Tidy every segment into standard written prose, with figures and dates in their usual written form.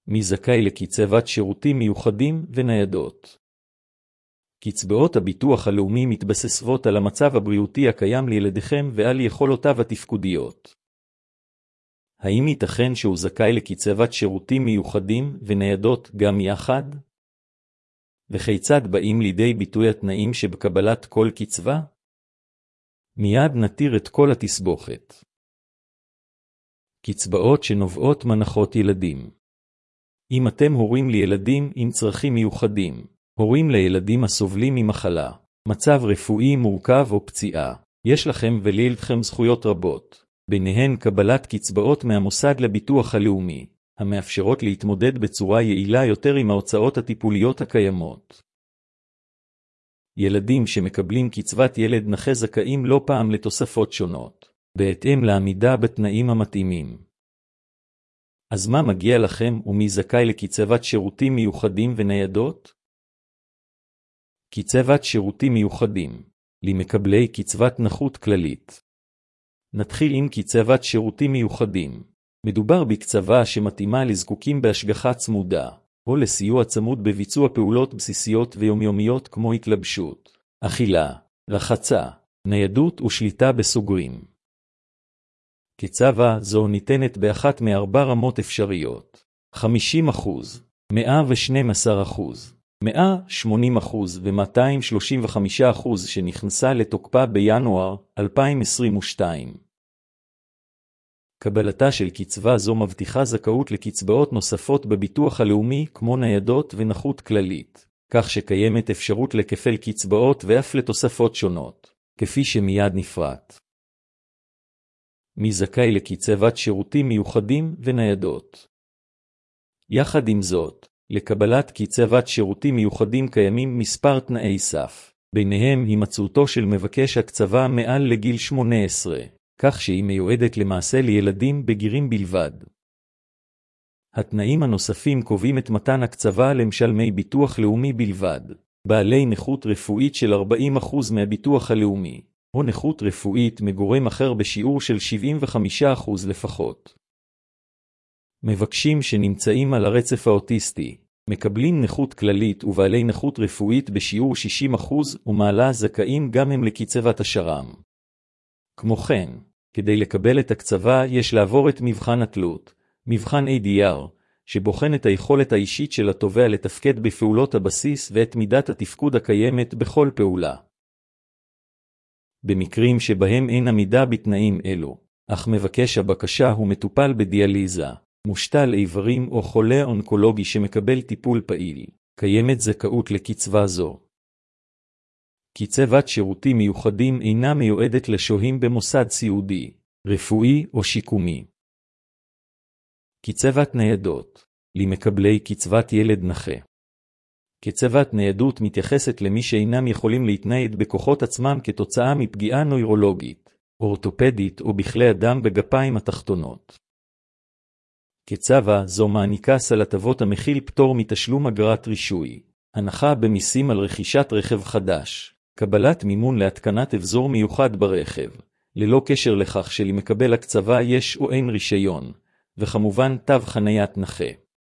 מי זכאי לקצבת שירותים מיוחדים וניידות? קצבאות הביטוח הלאומי מתבססות על המצב הבריאותי הקיים לילדיכם ועל יכולותיו התפקודיות. האם ייתכן שהוא זכאי לקצבת שירותים מיוחדים וניידות גם יחד? וכיצד באים לידי ביטוי התנאים שבקבלת כל קצבה? מיד נתיר את כל התסבוכת. קצבאות שנובעות מהנחות ילדים. אם אתם הורים לילדים עם צרכים מיוחדים, הורים לילדים הסובלים ממחלה, מצב רפואי מורכב או פציעה, יש לכם ולילדכם זכויות רבות, ביניהן קבלת קצבאות מהמוסד לביטוח הלאומי, המאפשרות להתמודד בצורה יעילה יותר עם ההוצאות הטיפוליות הקיימות. ילדים שמקבלים קצבת ילד נכה זכאים לא פעם לתוספות שונות, בהתאם לעמידה בתנאים המתאימים. אז מה מגיע לכם ומי זכאי לקצבת שירותים מיוחדים וניידות? קצבת שירותים מיוחדים, למקבלי קצבת נכות כללית. נתחיל עם קצבת שירותים מיוחדים. מדובר בקצבה שמתאימה לזקוקים בהשגחה צמודה, או לסיוע צמוד בביצוע פעולות בסיסיות ויומיומיות כמו התלבשות, אכילה, רחצה, ניידות ושליטה בסוגרים. קצבה זו ניתנת באחת מארבע רמות אפשריות, 50%, 112%, 180% ו-235% שנכנסה לתוקפה בינואר 2022. קבלתה של קצבה זו מבטיחה זכאות לקצבאות נוספות בביטוח הלאומי כמו ניידות ונכות כללית, כך שקיימת אפשרות לכפל קצבאות ואף לתוספות שונות, כפי שמיד נפרט. מי זכאי לקצבת שירותים מיוחדים וניידות? יחד עם זאת, לקבלת קצבת שירותים מיוחדים קיימים מספר תנאי סף, ביניהם הימצאותו של מבקש הקצבה מעל לגיל 18, כך שהיא מיועדת למעשה לילדים בגירים בלבד. התנאים הנוספים קובעים את מתן הקצבה למשלמי ביטוח לאומי בלבד, בעלי נכות רפואית של 40% מהביטוח הלאומי, או נכות רפואית מגורם אחר בשיעור של 75% לפחות. מבקשים שנמצאים על הרצף האוטיסטי, מקבלים נכות כללית ובעלי נכות רפואית בשיעור 60% ומעלה זכאים גם הם לקצבת השר"מ. כמו כן, כדי לקבל את הקצבה יש לעבור את מבחן התלות, מבחן ADR, שבוחן את היכולת האישית של התובע לתפקד בפעולות הבסיס ואת מידת התפקוד הקיימת בכל פעולה. במקרים שבהם אין עמידה בתנאים אלו, אך מבקש הבקשה הוא מטופל בדיאליזה, מושתל איברים או חולה אונקולוגי שמקבל טיפול פעיל, קיימת זכאות לקצבה זו. קצבת שירותים מיוחדים אינה מיועדת לשוהים במוסד סיעודי, רפואי או שיקומי. קצבת ניידות, למקבלי קצבת ילד נכה. קצבת ניידות מתייחסת למי שאינם יכולים להתנייד בכוחות עצמם כתוצאה מפגיעה נוירולוגית, אורתופדית או בכלי אדם בגפיים התחתונות. קצבה זו מעניקה סל הטבות המכיל פטור מתשלום אגרת רישוי, הנחה במיסים על רכישת רכב חדש, קבלת מימון להתקנת אבזור מיוחד ברכב, ללא קשר לכך שלמקבל הקצבה יש או אין רישיון, וכמובן תו חניית נכה.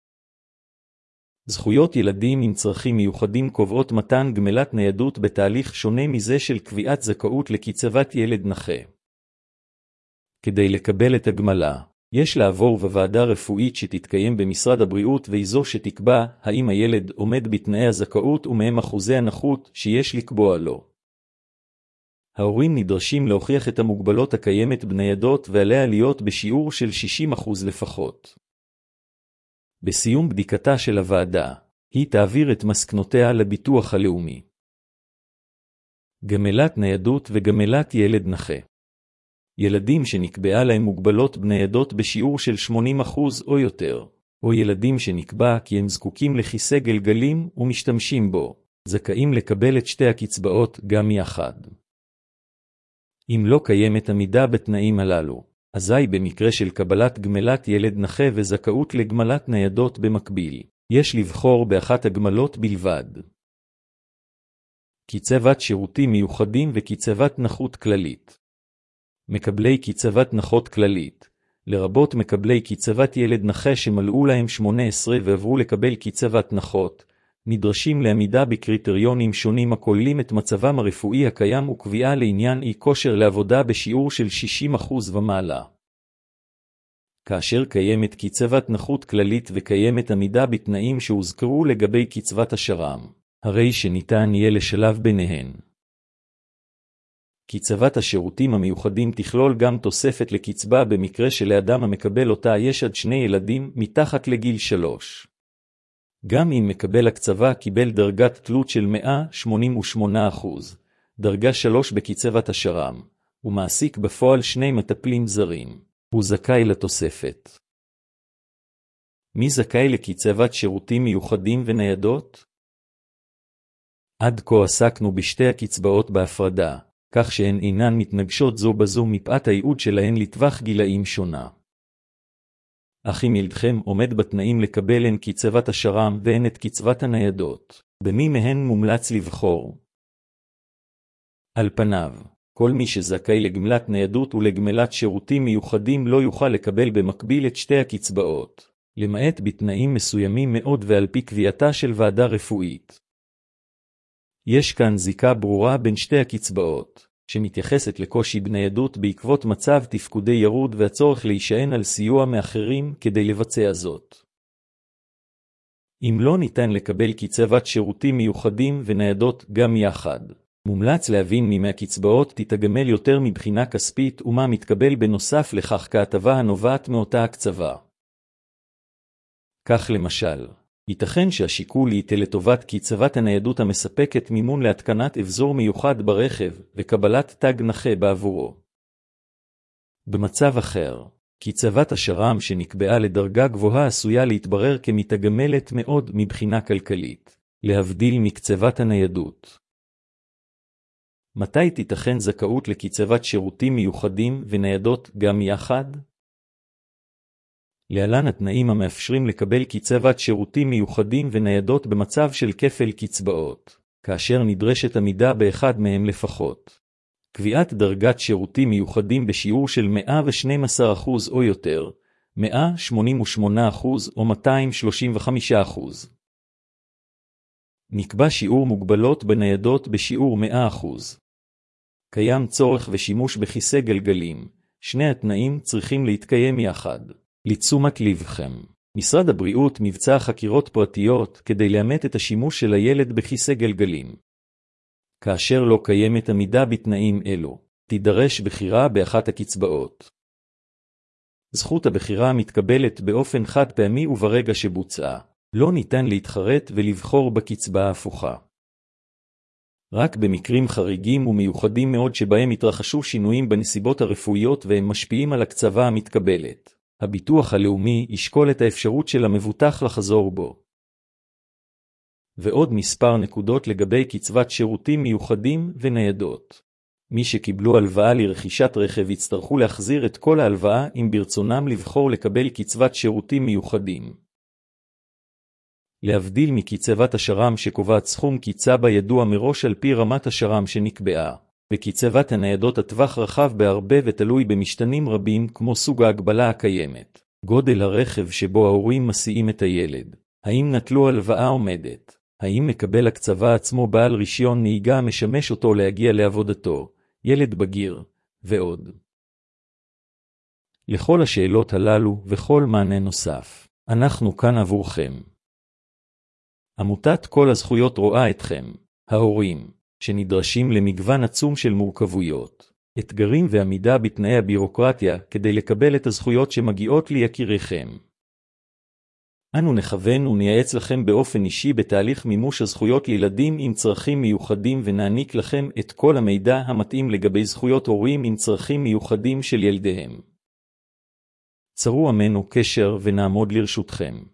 זכויות ילדים עם צרכים מיוחדים קובעות מתן גמלת ניידות בתהליך שונה מזה של קביעת זכאות לקצבת ילד נכה. כדי לקבל את הגמלה, יש לעבור בוועדה רפואית שתתקיים במשרד הבריאות והיא זו שתקבע האם הילד עומד בתנאי הזכאות ומהם אחוזי הנכות שיש לקבוע לו. ההורים נדרשים להוכיח את המוגבלות הקיימת בניידות ועליה להיות בשיעור של 60% לפחות. בסיום בדיקתה של הוועדה, היא תעביר את מסקנותיה לביטוח הלאומי. גמלת ניידות וגמלת ילד נכה. ילדים שנקבעה להם מוגבלות בניידות בשיעור של 80% או יותר, או ילדים שנקבע כי הם זקוקים לכיסא גלגלים ומשתמשים בו, זכאים לקבל את שתי הקצבאות גם יחד. אם לא קיימת עמידה בתנאים הללו, אזי במקרה של קבלת גמלת ילד נכה וזכאות לגמלת ניידות במקביל, יש לבחור באחת הגמלות בלבד. קצבת שירותים מיוחדים וקצבת נכות כללית. מקבלי קצבת נכות כללית, לרבות מקבלי קצבת ילד נכה שמלאו להם 18 ועברו לקבל קצבת נכות, נדרשים לעמידה בקריטריונים שונים הכוללים את מצבם הרפואי הקיים וקביעה לעניין אי כושר לעבודה בשיעור של 60% ומעלה. כאשר קיימת קצבת נכות כללית וקיימת עמידה בתנאים שהוזכרו לגבי קצבת השר"מ, הרי שניתן יהיה לשלב ביניהן. קצבת השירותים המיוחדים תכלול גם תוספת לקצבה במקרה שלאדם המקבל אותה יש עד 2 ילדים מתחת לגיל 3. גם אם מקבל הקצבה קיבל דרגת תלות של 188%, דרגה 3 בקצבת השר"מ, ומעסיק בפועל 2 מטפלים זרים, הוא זכאי לתוספת. מי זכאי לקצבת שירותים מיוחדים וניידות? עד כה עסקנו בשתי הקצבאות בהפרדה, כך שהן אינן מתנגשות זו בזו מפאת הייעוד שלהן לטווח גילאים שונה. אך אם ילדכם עומד בתנאים לקבל הן קצבת השר"מ והן את קצבת הניידות, במי מהן מומלץ לבחור? על פניו, כל מי שזכאי לגמלת ניידות ולגמלת שירותים מיוחדים לא יוכל לקבל במקביל את שתי הקצבאות, למעט בתנאים מסוימים מאוד ועל פי קביעתה של ועדה רפואית. יש כאן זיקה ברורה בין שתי הקצבאות, שמתייחסת לקושי בניידות בעקבות מצב תפקודי ירוד והצורך להישען על סיוע מאחרים כדי לבצע זאת. אם לא ניתן לקבל קצבת שירותים מיוחדים וניידות גם יחד, מומלץ להבין מי מהקצבאות תתגמל יותר מבחינה כספית ומה מתקבל בנוסף לכך כהטבה הנובעת מאותה הקצבה. כך למשל, ייתכן שהשיקול ייתה לטובת קצבת הניידות המספקת מימון להתקנת אבזור מיוחד ברכב וקבלת תג נכה בעבורו. במצב אחר, קצבת השר"מ שנקבעה לדרגה גבוהה עשויה להתברר כמתגמלת מאוד מבחינה כלכלית, להבדיל מקצבת הניידות. מתי תיתכן זכאות לקצבת שירותים מיוחדים וניידות גם יחד? להלן התנאים המאפשרים לקבל קצבת שירותים מיוחדים וניידות במצב של כפל קצבאות, כאשר נדרשת עמידה באחד מהם לפחות. קביעת דרגת שירותים מיוחדים בשיעור של 112% או יותר, 188% או 235%. נקבע שיעור מוגבלות בניידות בשיעור 100%. קיים צורך ושימוש בכיסא גלגלים, שני התנאים צריכים להתקיים יחד. לתשומת לבכם, משרד הבריאות מבצע חקירות פרטיות כדי לאמת את השימוש של הילד בכיסא גלגלים. כאשר לא קיימת עמידה בתנאים אלו, תידרש בחירה באחת הקצבאות. זכות הבחירה מתקבלת באופן חד פעמי וברגע שבוצעה, לא ניתן להתחרט ולבחור בקצבה ההפוכה. רק במקרים חריגים ומיוחדים מאוד שבהם התרחשו שינויים בנסיבות הרפואיות והם משפיעים על הקצבה המתקבלת, הביטוח הלאומי ישקול את האפשרות של המבוטח לחזור בו. ועוד מספר נקודות לגבי קצבת שירותים מיוחדים וניידות. מי שקיבלו הלוואה לרכישת רכב יצטרכו להחזיר את כל ההלוואה אם ברצונם לבחור לקבל קצבת שירותים מיוחדים. להבדיל מקצבת השר"מ שקובעת סכום קצבה ידוע מראש על פי רמת השר"מ שנקבעה. בקצבת הניידות הטווח רחב בהרבה ותלוי במשתנים רבים כמו סוג ההגבלה הקיימת, גודל הרכב שבו ההורים מסיעים את הילד, האם נטלו הלוואה עומדת, האם מקבל הקצבה עצמו בעל רישיון נהיגה משמש אותו להגיע לעבודתו, ילד בגיר, ועוד. לכל השאלות הללו וכל מענה נוסף, אנחנו כאן עבורכם. עמותת כל הזכויות רואה אתכם, ההורים, שנדרשים למגוון עצום של מורכבויות, אתגרים ועמידה בתנאי הבירוקרטיה כדי לקבל את הזכויות שמגיעות ליקיריכם. אנו נכוון ונייעץ לכם באופן אישי בתהליך מימוש הזכויות לילדים עם צרכים מיוחדים ונעניק לכם את כל המידע המתאים לגבי זכויות הורים עם צרכים מיוחדים של ילדיהם. צרו עמנו קשר ונעמוד לרשותכם.